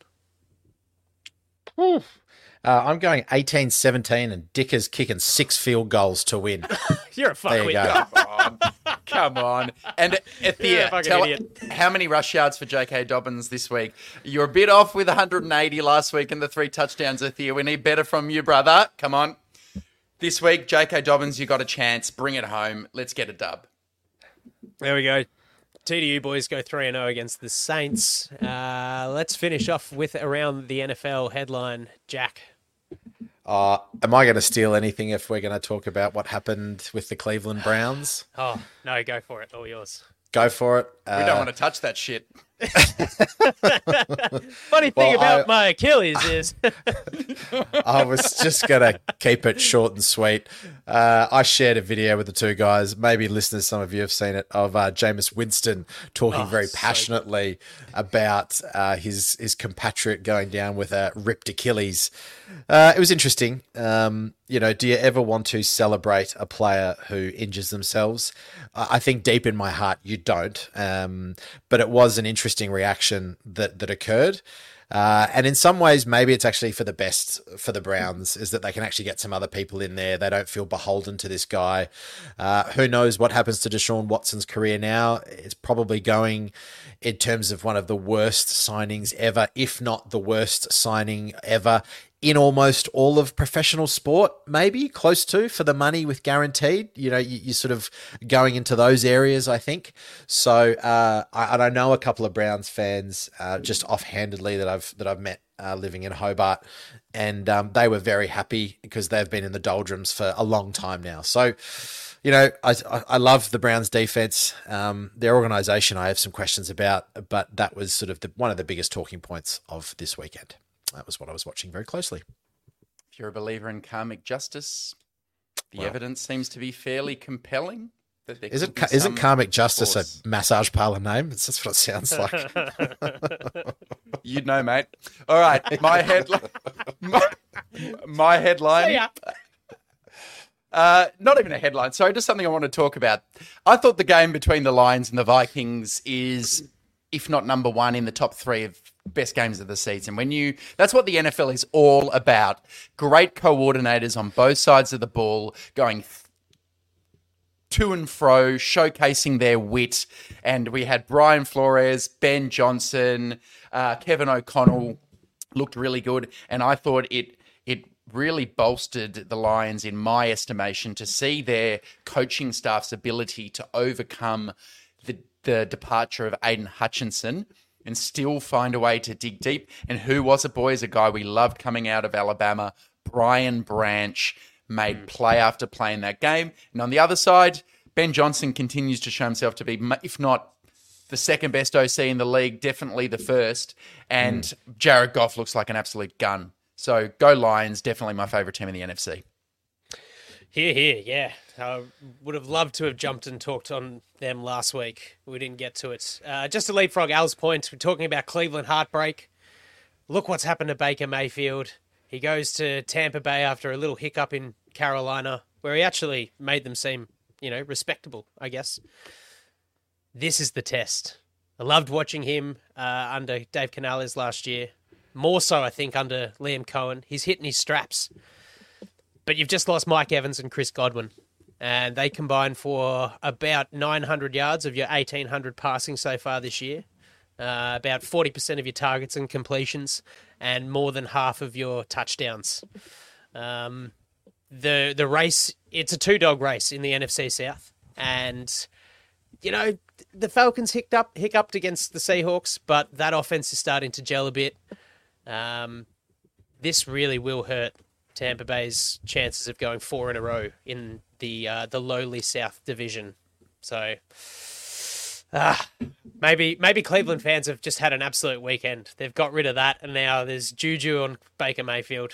Uh, I'm going eighteen seventeen, and Dick is kicking six field goals to win. You're a There you fuckwit. go. Come on. Come on. And You're a Thea, fucking tell idiot. how many rush yards for J K. Dobbins this week? You're a bit off with one hundred eighty last week and the three touchdowns, Thea. We need better from you, brother. Come on. This week, J K. Dobbins, you got a chance. Bring it home. Let's get a dub. There we go. T D U boys go three and oh against the Saints. Uh, let's finish off with around the N F L headline, Jack. Uh, am I going to steal anything if we're going to talk about what happened with the Cleveland Browns? Oh, no, go for it. All yours. Go for it. We Uh, don't want to touch that shit. Funny thing Well, about I- my Achilles is I was just going to keep it short and sweet. Uh, I shared a video with the two guys. Maybe listeners, some of you have seen it, of uh, Jameis Winston talking Oh, very so passionately about uh, his his compatriot going down with a ripped Achilles. Uh, it was interesting. Um, you know, do you ever want to celebrate a player who injures themselves? I I think deep in my heart you don't. Um, but it was an interesting reaction that that occurred. Uh, and in some ways, maybe it's actually for the best for the Browns, is that they can actually get some other people in there. They don't feel beholden to this guy. Uh, who knows what happens to Deshaun Watson's career now? It's probably going in terms of one of the worst signings ever, if not the worst signing ever in almost all of professional sport, maybe close to, for the money with guaranteed. You know, you, you're sort of going into those areas, I think. So, uh, I, and I know a couple of Browns fans, uh, just offhandedly that I've that I've met uh, living in Hobart, and um, they were very happy because they've been in the doldrums for a long time now. So, you know, I I love the Browns defense. Um, their organisation, I have some questions about, but that was sort of the, one of the biggest talking points of this weekend. That was what I was watching very closely. If you're a believer in karmic justice, the Well. evidence seems to be fairly compelling. That there Is could it be ca- isn't some karmic justice force. a massage parlor name? It's just what it sounds like. You'd know, mate. All right, my headline. My, my headline. Uh, not even a headline. Sorry, just something I want to talk about. I thought the game between the Lions and the Vikings is, if not number one, in the top three of best games of the season. When you, that's what the N F L is all about. Great coordinators on both sides of the ball, going to and fro, showcasing their wit. And we had Brian Flores, Ben Johnson, uh, Kevin O'Connell looked really good. And I thought it it really bolstered the Lions, in my estimation, to see their coaching staff's ability to overcome the, the departure of Aiden Hutchinson and still find a way to dig deep. And who was it, boys? A guy we loved coming out of Alabama, Brian Branch, made play after play in that game. And on the other side, Ben Johnson continues to show himself to be, if not the second best O C in the league, definitely the first. And mm. Jared Goff looks like an absolute gun. So go Lions, definitely my favourite team in the N F C. Here, here, yeah. I would have loved to have jumped and talked on them last week. We didn't get to it. Uh, just to leapfrog Al's point, we're talking about Cleveland heartbreak. Look what's happened to Baker Mayfield. He goes to Tampa Bay after a little hiccup in Carolina, where he actually made them seem, you know, respectable, I guess. This is the test. I loved watching him uh, under Dave Canales last year. More so, I think, under Liam Cohen. He's hitting his straps. But you've just lost Mike Evans and Chris Godwin. And they combine for about nine hundred yards of your eighteen hundred passing so far this year. Uh, about forty percent of your targets and completions, and more than half of your touchdowns. Um, the the race, it's a two-dog race in the N F C South. And, you know, the Falcons hiccuped, up, hiccuped against the Seahawks, but that offense is starting to gel a bit. Um, this really will hurt Tampa Bay's chances of going four in a row in the uh, the lowly South Division. So, ah, maybe maybe Cleveland fans have just had an absolute weekend. They've got rid of that, and now there's Juju on Baker Mayfield.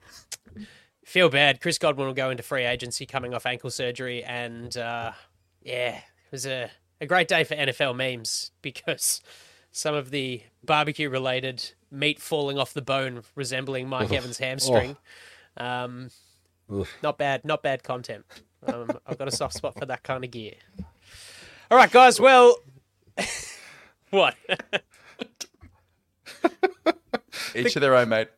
Feel bad. Chris Godwin will go into free agency coming off ankle surgery, and uh, yeah, it was a, a great day for N F L memes because some of the barbecue-related meat falling off the bone resembling Mike Evans' hamstring. Um, not bad, not bad content. Um, I've got a soft spot for that kind of gear. All right, guys. Well, what? Each of their own, mate.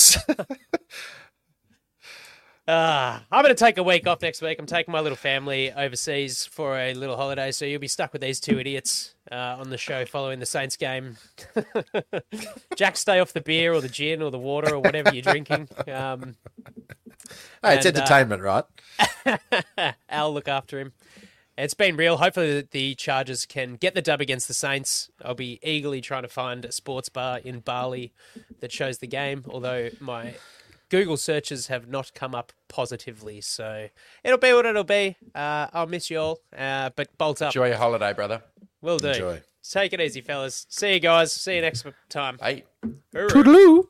Uh, I'm going to take a week off next week. I'm taking my little family overseas for a little holiday, so you'll be stuck with these two idiots uh, on the show following the Saints game. Jack, stay off the beer or the gin or the water or whatever you're drinking. Um, hey, it's and, entertainment, uh, right? I'll look after him. It's been real. Hopefully the Chargers can get the dub against the Saints. I'll be eagerly trying to find a sports bar in Bali that shows the game, although my Google searches have not come up positively, so it'll be what it'll be. Uh, I'll miss you all, uh, but bolt up. Enjoy your holiday, brother. Will do. Enjoy. Take it easy, fellas. See you guys. See you next time. Hey. Toodaloo.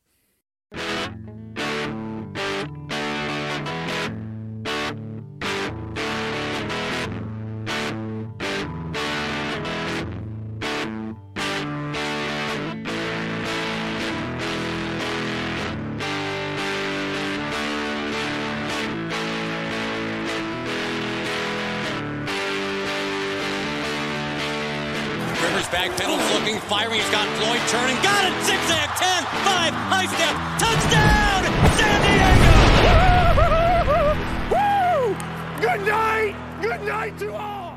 Backpedals looking, firing. He's got Floyd turning. Got it. Zigzag. ten, five, high step. Touchdown. San Diego. Woo! Good night. Good night to all.